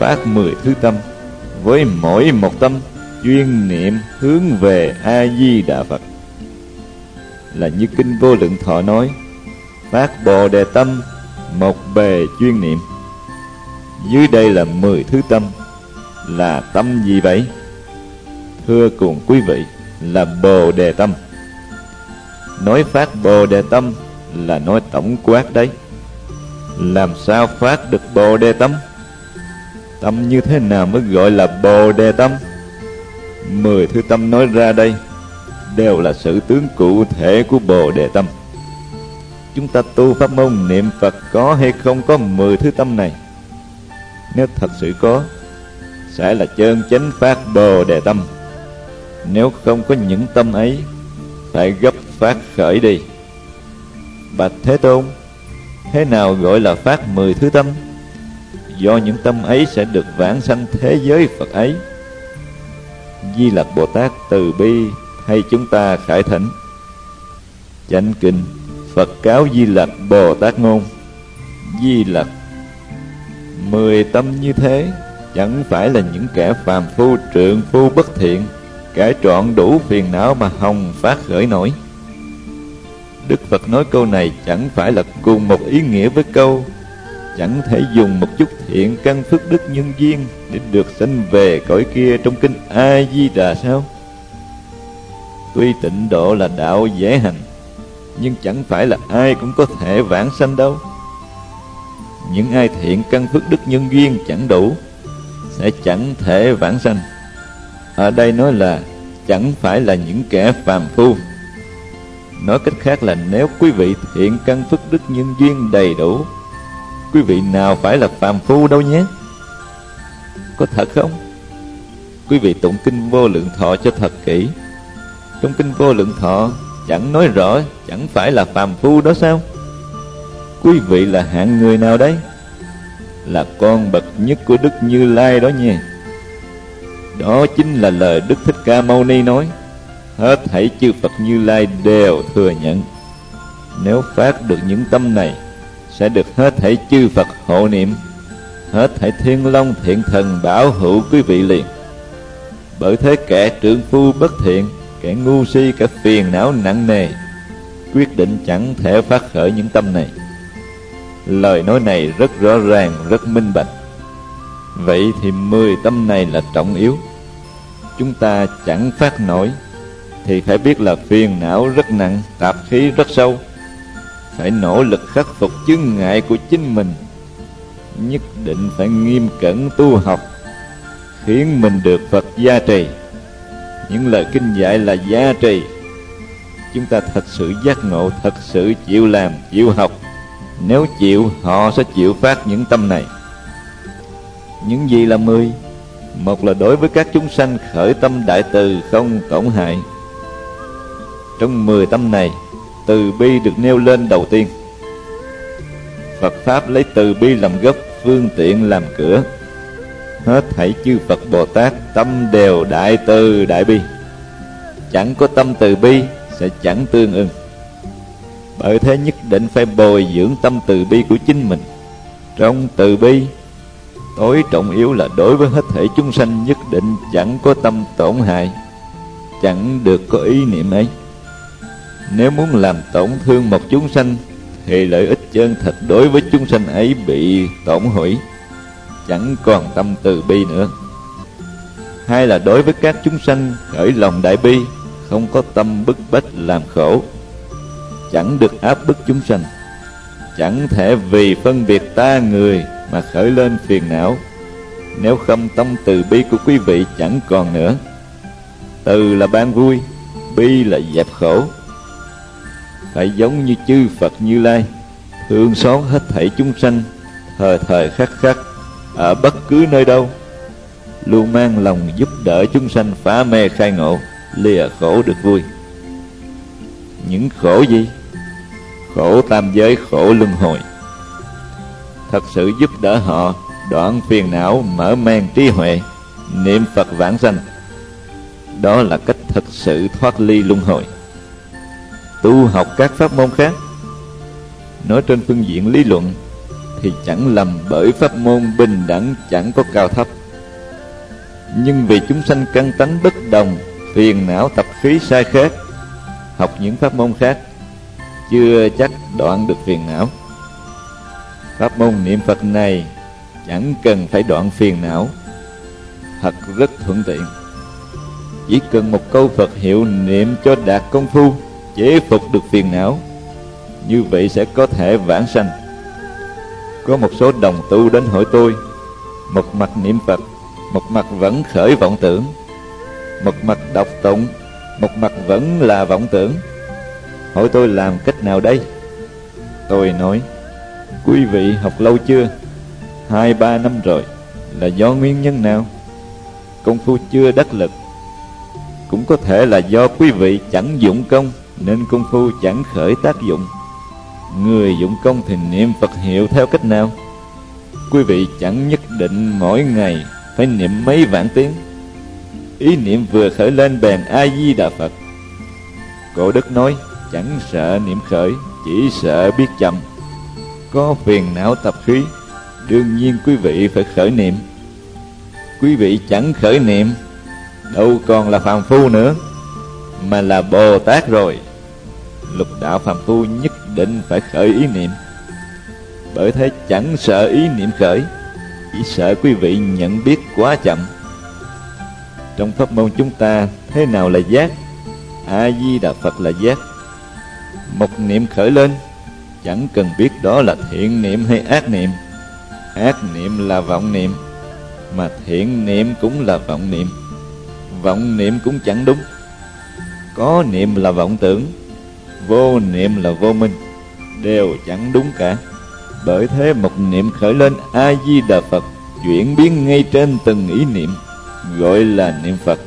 phát 10 thứ tâm, với mỗi một tâm chuyên niệm hướng về A Di Đà Phật. Là như kinh Vô Lượng Thọ nói, phát Bồ Đề tâm, một bề chuyên niệm. Dưới đây là 10 thứ tâm. Là tâm gì vậy? Thưa cùng quý vị, là Bồ Đề tâm. Nói phát Bồ Đề tâm là nói tổng quát đấy. Làm sao phát được Bồ Đề tâm? Tâm như thế nào mới gọi là Bồ Đề tâm? 10 thứ tâm nói ra đây đều là sự tướng cụ thể của Bồ Đề tâm. Chúng ta tu pháp môn niệm Phật có hay không có 10 thứ tâm này? Nếu thật sự có, sẽ là chân chánh phát Bồ Đề tâm. Nếu không có những tâm ấy, phải gấp phát khởi đi. Bạch Thế Tôn, thế nào gọi là phát 10 thứ tâm? Do những tâm ấy sẽ được vãng sanh thế giới Phật ấy. Di Lặc Bồ Tát từ bi thay chúng ta khải thỉnh. Chánh kinh Phật cáo Di Lặc Bồ Tát ngôn: Di Lặc, 10 tâm như thế chẳng phải là những kẻ phàm phu trượng phu bất thiện, kẻ trọn đủ phiền não mà hòng phát khởi nổi. Đức Phật nói câu này chẳng phải là cùng một ý nghĩa với câu chẳng thể dùng một chút thiện căn phước đức nhân duyên để được sanh về cõi kia trong kinh A Di Đà sao? Tuy tịnh độ là đạo dễ hành, nhưng chẳng phải là ai cũng có thể vãng sanh đâu. Những ai thiện căn phước đức nhân duyên chẳng đủ sẽ chẳng thể vãng sanh. Ở đây nói là chẳng phải là những kẻ phàm phu. Nói cách khác là nếu quý vị thiện căn phước đức nhân duyên đầy đủ, quý vị nào phải là phàm phu đâu nhé. Có thật không? Quý vị tụng kinh Vô Lượng Thọ cho thật kỹ. Trong kinh Vô Lượng Thọ chẳng nói rõ chẳng phải là phàm phu đó sao? Quý vị là hạng người nào đấy? Là con bậc nhất của Đức Như Lai đó nha. Đó chính là lời Đức Thích Ca Mâu Ni nói, hết thảy chư Phật Như Lai đều thừa nhận. Nếu phát được những tâm này, sẽ được hết thảy chư Phật hộ niệm, hết thảy thiên long thiện thần bảo hộ quý vị liền. Bởi thế kẻ trượng phu bất thiện, kẻ ngu si, kẻ phiền não nặng nề, quyết định chẳng thể phát khởi những tâm này. Lời nói này rất rõ ràng, rất minh bạch. Vậy thì 10 tâm này là trọng yếu. Chúng ta chẳng phát nổi thì phải biết là phiền não rất nặng, tạp khí rất sâu. Phải nỗ lực khắc phục chướng ngại của chính mình. Nhất định phải nghiêm cẩn tu học, khiến mình được Phật gia trì. Những lời kinh dạy là gia trì. Chúng ta thật sự giác ngộ, thật sự chịu làm, chịu học. Nếu chịu, họ sẽ chịu phát những tâm này. Những gì là 10? Một là đối với các chúng sanh khởi tâm đại từ không tổn hại. Trong 10 tâm này, từ bi được nêu lên đầu tiên. Phật Pháp lấy từ bi làm gốc, phương tiện làm cửa. Hết thảy chư Phật Bồ Tát tâm đều đại từ đại bi. Chẳng có tâm từ bi sẽ chẳng tương ưng. Bởi thế nhất định phải bồi dưỡng tâm từ bi của chính mình. Trong từ bi, tối trọng yếu là đối với hết thảy chúng sanh nhất định chẳng có tâm tổn hại, chẳng được có ý niệm ấy. Nếu muốn làm tổn thương một chúng sanh thì lợi ích chân thật đối với chúng sanh ấy bị tổn hủy, chẳng còn tâm từ bi nữa. Hay là đối với các chúng sanh khởi lòng đại bi, không có tâm bức bách làm khổ, chẳng được áp bức chúng sanh, chẳng thể vì phân biệt ta người mà khởi lên phiền não. Nếu không, tâm từ bi của quý vị chẳng còn nữa. Từ là ban vui, bi là dẹp khổ. Phải giống như chư Phật Như Lai, thương xót hết thảy chúng sanh, thời thời khắc khắc, ở bất cứ nơi đâu, luôn mang lòng giúp đỡ chúng sanh phá mê khai ngộ, lìa khổ được vui. Những khổ gì? Khổ tam giới, khổ luân hồi. Thật sự giúp đỡ họ đoạn phiền não, mở mang trí huệ, niệm Phật vãng sanh. Đó là cách thật sự thoát ly luân hồi. Tu học các pháp môn khác, nói trên phương diện lý luận thì chẳng lầm, bởi pháp môn bình đẳng chẳng có cao thấp. Nhưng vì chúng sanh căn tánh bất đồng, phiền não tập khí sai khác, học những pháp môn khác chưa chắc đoạn được phiền não. Pháp môn niệm Phật này chẳng cần phải đoạn phiền não, thật rất thuận tiện. Chỉ cần một câu Phật hiệu niệm cho đạt công phu chế phục được phiền não, như vậy sẽ có thể vãng sanh. Có một số đồng tu đến hỏi tôi, một mặt niệm Phật, một mặt vẫn khởi vọng tưởng, một mặt đọc tụng, một mặt vẫn là vọng tưởng. Hỏi tôi làm cách nào đây? Tôi nói, quý vị học lâu chưa? 2-3 năm rồi. Là do nguyên nhân nào? Công phu chưa đắc lực. Cũng có thể là do quý vị chẳng dụng công, nên công phu chẳng khởi tác dụng. Người dụng công thì niệm Phật hiệu theo cách nào? Quý vị chẳng nhất định mỗi ngày phải niệm mấy vạn tiếng. Ý niệm vừa khởi lên bèn A-di-đà Phật. Cổ đức nói, chẳng sợ niệm khởi, chỉ sợ biết chậm. Có phiền não tập khí, đương nhiên quý vị phải khởi niệm. Quý vị chẳng khởi niệm, đâu còn là phàm phu nữa, mà là Bồ Tát rồi. Lục đạo phàm phu nhất định phải khởi ý niệm. Bởi thế chẳng sợ ý niệm khởi, chỉ sợ quý vị nhận biết quá chậm. Trong pháp môn chúng ta, thế nào là giác? A-di-đà Phật là giác. Một niệm khởi lên, chẳng cần biết đó là thiện niệm hay ác niệm. Ác niệm là vọng niệm, mà thiện niệm cũng là vọng niệm. Vọng niệm cũng chẳng đúng. Có niệm là vọng tưởng, vô niệm là vô minh, đều chẳng đúng cả. Bởi thế một niệm khởi lên A-di-đà Phật, chuyển biến ngay trên từng ý niệm, gọi là niệm Phật.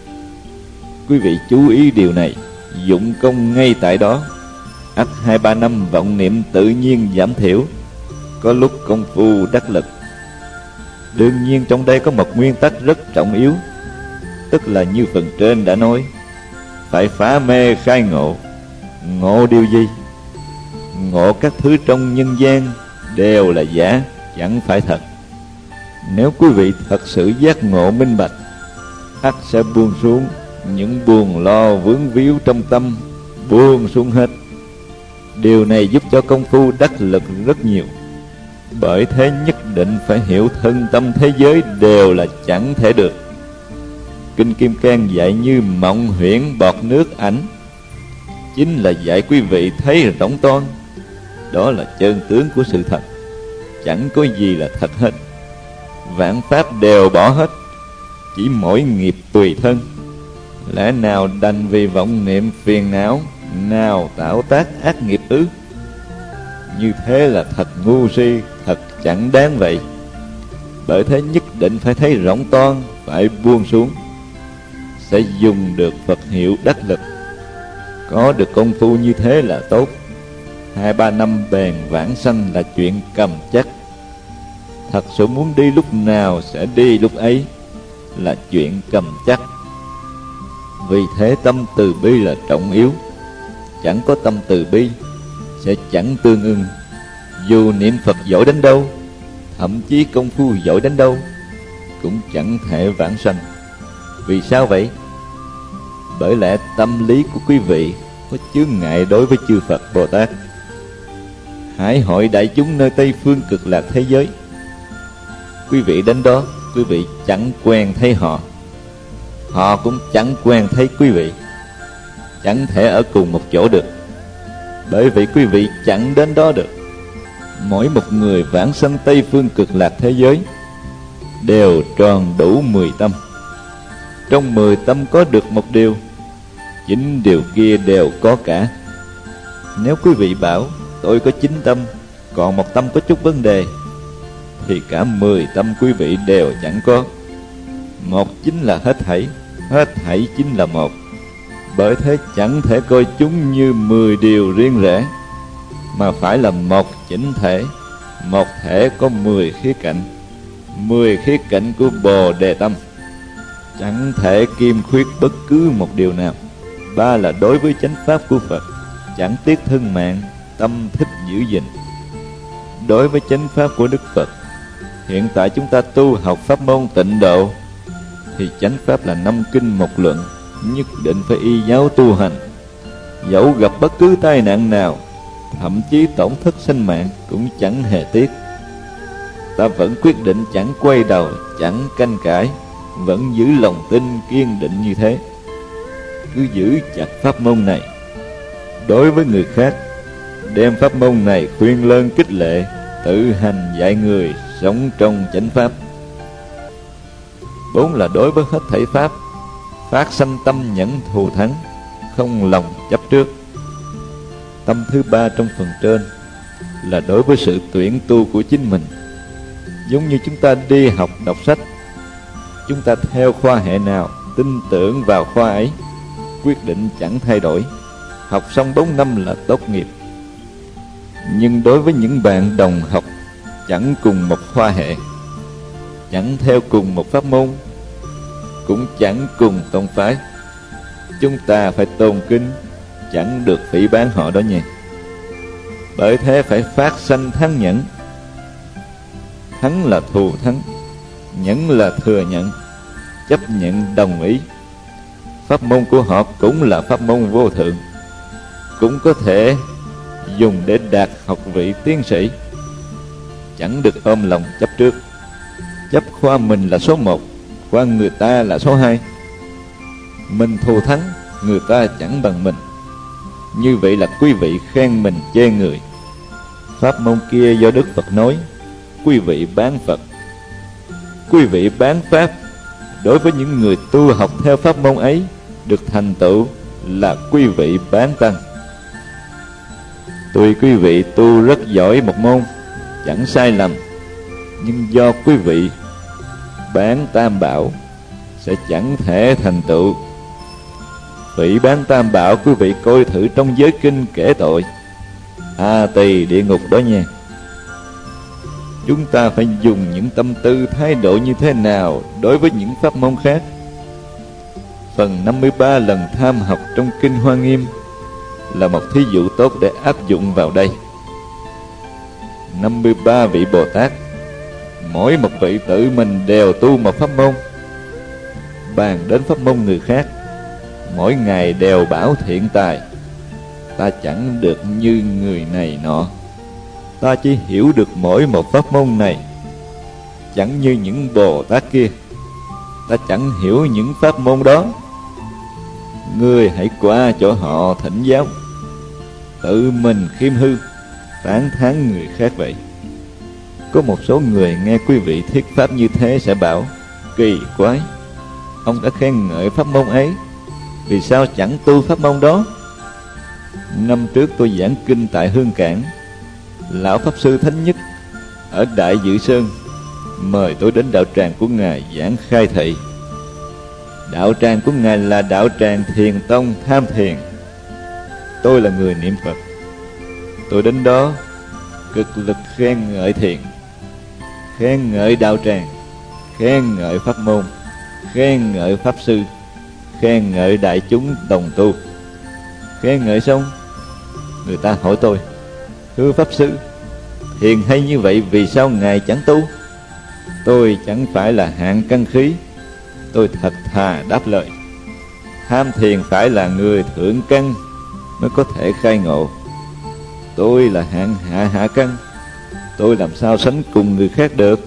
Quý vị chú ý điều này, dụng công ngay tại đó, ắt 2-3 năm vọng niệm tự nhiên giảm thiểu, có lúc công phu đắc lực. Đương nhiên trong đây có một nguyên tắc rất trọng yếu, tức là như phần trên đã nói, phải phá mê khai ngộ. Ngộ điều gì? Ngộ các thứ trong nhân gian đều là giả, chẳng phải thật. Nếu quý vị thật sự giác ngộ minh bạch, ắt sẽ buông xuống những buồn lo vướng víu trong tâm, buông xuống hết. Điều này giúp cho công phu đắc lực rất nhiều. Bởi thế nhất định phải hiểu thân tâm thế giới đều là chẳng thể được. Kinh Kim Cang dạy như mộng huyễn bọt nước ảnh, chính là dạy quý vị thấy rỗng toan. Đó là chân tướng của sự thật, chẳng có gì là thật hết. Vạn pháp đều bỏ hết, chỉ mỗi nghiệp tùy thân. Lẽ nào đành vì vọng niệm phiền não, nào tạo tác ác nghiệp ư? Như thế là thật ngu si, thật chẳng đáng vậy. Bởi thế nhất định phải thấy rỗng toan, phải buông xuống, sẽ dùng được Phật hiệu đắc lực. Có được công phu như thế là tốt. 2-3 năm bèn vãng sanh là chuyện cầm chắc. Thật sự muốn đi lúc nào sẽ đi lúc ấy, là chuyện cầm chắc. Vì thế tâm từ bi là trọng yếu. Chẳng có tâm từ bi sẽ chẳng tương ưng. Dù niệm Phật giỏi đến đâu, thậm chí công phu giỏi đến đâu, cũng chẳng thể vãng sanh. Vì sao vậy? Bởi lẽ tâm lý của quý vị có chướng ngại đối với chư Phật Bồ Tát. Hãy hỏi đại chúng nơi Tây Phương Cực Lạc thế giới. Quý vị đến đó, quý vị chẳng quen thấy họ, họ cũng chẳng quen thấy quý vị. Chẳng thể ở cùng một chỗ được, bởi vì quý vị chẳng đến đó được. Mỗi một người vãng sanh Tây Phương Cực Lạc thế giới đều tròn đủ 10 tâm. Trong 10 tâm có được một điều, 9 điều kia đều có cả. Nếu quý vị bảo tôi có 9 tâm, còn một tâm có chút vấn đề, thì cả 10 tâm quý vị đều chẳng có. Một chính là hết thảy, hết thảy chính là một. Bởi thế chẳng thể coi chúng như 10 điều riêng rẽ, mà phải là một chỉnh thể. Một thể có 10 khía cạnh, 10 khía cạnh của Bồ Đề Tâm, chẳng thể kiêm khuyết bất cứ một điều nào. 3 là đối với chánh pháp của Phật, chẳng tiếc thân mạng, tâm thích giữ gìn. đối với chánh pháp của Đức Phật. Hiện tại chúng ta tu học pháp môn Tịnh Độ thì chánh pháp là 5 kinh 1 luận, nhất định phải y giáo tu hành. Dẫu gặp bất cứ tai nạn nào, thậm chí tổn thất sinh mạng cũng chẳng hề tiếc. Ta vẫn quyết định chẳng quay đầu, chẳng canh cãi, vẫn giữ lòng tin kiên định như thế. Cứ giữ chặt pháp môn này. Đối với người khác, đem pháp môn này khuyên lơn khích lệ, tự hành dạy người sống trong chánh pháp. 4 là đối với hết thảy pháp, phát sanh tâm nhẫn thù thắng, không lòng chấp trước. Tâm thứ 3 trong phần trên là đối với sự tuyển tu của chính mình. Giống như chúng ta đi học đọc sách, chúng ta theo khoa hệ nào, tin tưởng vào khoa ấy, quyết định chẳng thay đổi, học xong 4 năm là tốt nghiệp. Nhưng đối với những bạn đồng học chẳng cùng một khoa hệ, chẳng theo cùng một pháp môn, cũng chẳng cùng tông phái, chúng ta phải tôn kính, chẳng được phỉ báng họ đó nha. Bởi thế phải phát sanh thắng nhẫn. Thắng là thù thắng, nhẫn là thừa nhận, chấp nhận đồng ý. Pháp môn của họ cũng là pháp môn vô thượng, cũng có thể dùng để đạt học vị tiến sĩ. Chẳng được ôm lòng chấp trước, chấp khoa mình là số 1, khoa người ta là số 2. Mình thù thắng, người ta chẳng bằng mình. Như vậy là quý vị khen mình chê người. Pháp môn kia do Đức Phật nói, quý vị bán Phật, quý vị bán Pháp. Đối với những người tu học theo pháp môn ấy được thành tựu là quý vị bán Tăng. Tuy quý vị tu rất giỏi một môn, chẳng sai lầm, nhưng do quý vị bán Tam Bảo sẽ chẳng thể thành tựu. Phỉ bán Tam Bảo, quý vị coi thử trong giới kinh kể tội A Tỳ địa ngục đó nha. Chúng ta phải dùng những tâm tư thái độ như thế nào đối với những pháp môn khác? Phần 53 lần tham học trong Kinh Hoa Nghiêm là một thí dụ tốt để áp dụng vào đây. 53 vị Bồ Tát, mỗi một vị tự mình đều tu một pháp môn. Bàn đến pháp môn người khác, mỗi ngày đều bảo thiện tài. Ta chẳng được như người này nọ, ta chỉ hiểu được mỗi một pháp môn này, chẳng như những Bồ Tát kia. Ta chẳng hiểu những pháp môn đó. Ngươi hãy qua chỗ họ thỉnh giáo, tự mình khiêm hư, tán thán người khác vậy. Có một số người nghe quý vị thuyết pháp như thế sẽ bảo, kỳ quái, ông đã khen ngợi pháp môn ấy, vì sao chẳng tu pháp môn đó? Năm trước tôi giảng kinh tại Hương Cảng, Lão Pháp Sư Thánh Nhất ở Đại Dự Sơn mời tôi đến đạo tràng của Ngài giảng khai thị. Đạo tràng của Ngài là đạo tràng Thiền Tông Tham Thiền. Tôi là người niệm Phật. Tôi đến đó cực lực khen ngợi thiền, khen ngợi đạo tràng, khen ngợi pháp môn, khen ngợi pháp sư, khen ngợi đại chúng đồng tu. Khen ngợi xong, người ta hỏi tôi, thưa pháp sư, thiền hay như vậy vì sao Ngài chẳng tu? Tôi chẳng phải là hạng căn khí. Tôi thật thà đáp lời, tham thiền phải là người thượng căn mới có thể khai ngộ. Tôi là hạng hạ căn, tôi làm sao sánh cùng người khác được?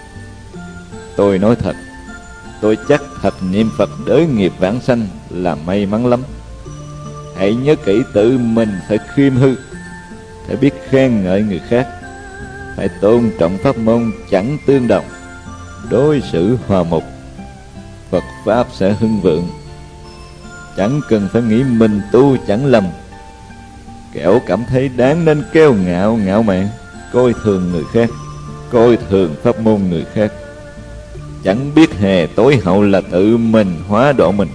Tôi nói thật, tôi chắc thật niệm Phật đới nghiệp vãng sanh là may mắn lắm. Hãy nhớ kỹ, tự mình phải khiêm hư, phải biết khen ngợi người khác, phải tôn trọng pháp môn chẳng tương đồng, đối xử hòa mục, Phật Pháp sẽ hưng vượng. Chẳng cần phải nghĩ mình tu chẳng lầm, kẻo cảm thấy đáng nên kêu ngạo ngạo mạn, coi thường người khác, coi thường pháp môn người khác. Chẳng biết hề tối hậu là tự mình hóa độ mình.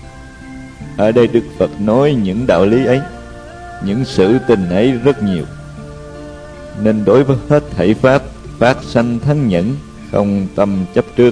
Ở đây Đức Phật nói những đạo lý ấy, những sự tình ấy rất nhiều. Nên đối với hết thảy pháp, phát sanh thắng nhẫn, không tâm chấp trước.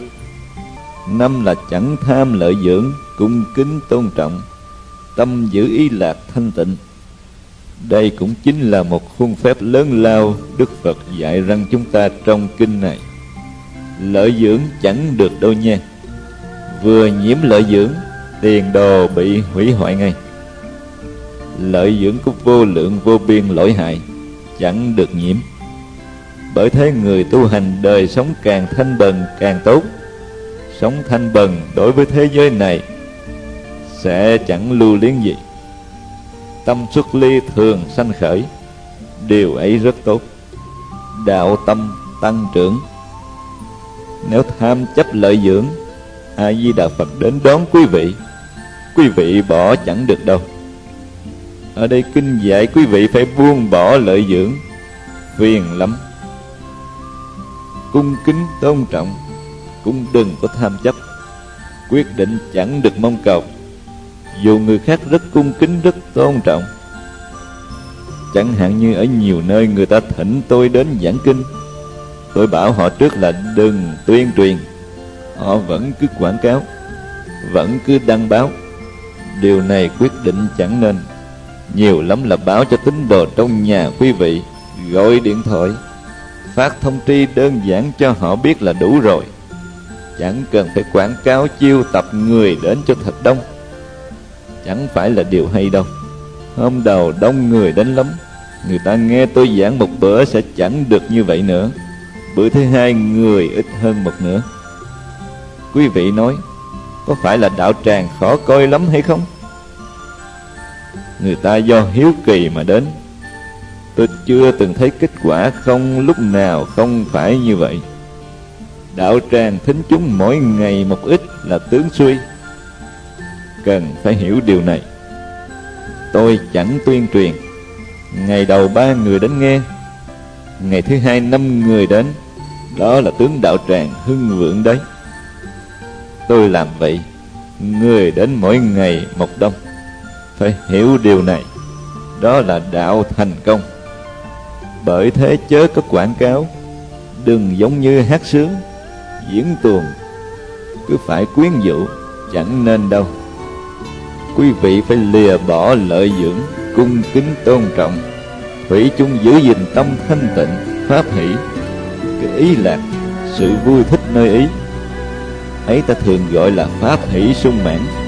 5 là chẳng tham lợi dưỡng, cung kính tôn trọng, tâm giữ ý lạc thanh tịnh. Đây cũng chính là một khuôn phép lớn lao Đức Phật dạy rằng chúng ta trong kinh này. Lợi dưỡng chẳng được đâu nha. Vừa nhiễm lợi dưỡng, tiền đồ bị hủy hoại ngay. Lợi dưỡng có vô lượng vô biên lỗi hại, chẳng được nhiễm. Bởi thế người tu hành đời sống càng thanh bần càng tốt. Sống thanh bần đối với thế giới này sẽ chẳng lưu luyến gì. Tâm xuất ly thường sanh khởi, điều ấy rất tốt. Đạo tâm tăng trưởng. Nếu tham chấp lợi dưỡng, A Di Đà Phật đến đón quý vị bỏ chẳng được đâu. Ở đây kinh dạy quý vị phải buông bỏ lợi dưỡng, phiền lắm. Cung kính tôn trọng, cũng đừng có tham chấp. Quyết định chẳng được mong cầu, dù người khác rất cung kính, rất tôn trọng. Chẳng hạn như ở nhiều nơi người ta thỉnh tôi đến giảng kinh, tôi bảo họ trước là đừng tuyên truyền. Họ vẫn cứ quảng cáo, vẫn cứ đăng báo. Điều này quyết định chẳng nên. Nhiều lắm là báo cho tín đồ trong nhà quý vị, gọi điện thoại, phát thông tri đơn giản cho họ biết là đủ rồi. Chẳng cần phải quảng cáo chiêu tập người đến cho thật đông. Chẳng phải là điều hay đâu. Hôm đầu đông người đến lắm, người ta nghe tôi giảng một bữa sẽ chẳng được như vậy nữa. Bữa thứ hai người ít hơn một nửa. Quý vị nói, có phải là đạo tràng khó coi lắm hay không? Người ta do hiếu kỳ mà đến. Tôi chưa từng thấy kết quả không lúc nào không phải như vậy. Đạo tràng thính chúng mỗi ngày một ít là tướng suy. Cần phải hiểu điều này. Tôi chẳng tuyên truyền. Ngày đầu 3 người đến nghe, ngày thứ hai 5 người đến. Đó là tướng đạo tràng hưng vượng đấy. Tôi làm vậy, người đến mỗi ngày một đông. Phải hiểu điều này. Đó là đạo thành công. Bởi thế chớ có quảng cáo. Đừng giống như hát sướng, diễn tuồng, cứ phải quyến rũ, chẳng nên đâu. Quý vị phải lìa bỏ lợi dưỡng, cung kính tôn trọng, thủy chung giữ gìn tâm thanh tịnh, pháp hỷ. Cái ý lạc, sự vui thích nơi ý ấy ta thường gọi là pháp hỷ sung mãn.